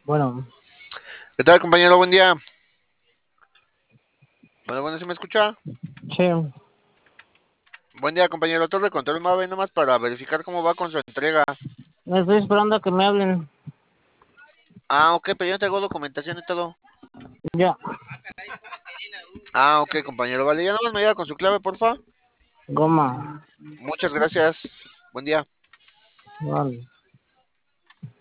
Bueno, ¿Qué tal, compañero? Buen día. Bueno, ¿sí me escucha? sí, Buen día, compañero. Torre Control Mave, nomás para verificar cómo va con su entrega. me estoy esperando a que me hablen. Ok, pero yo tengo documentación y todo. Ya, Ok, compañero. Vale, ya nomás me ayuda con su clave, porfa. goma. Muchas gracias. Buen día. Vale.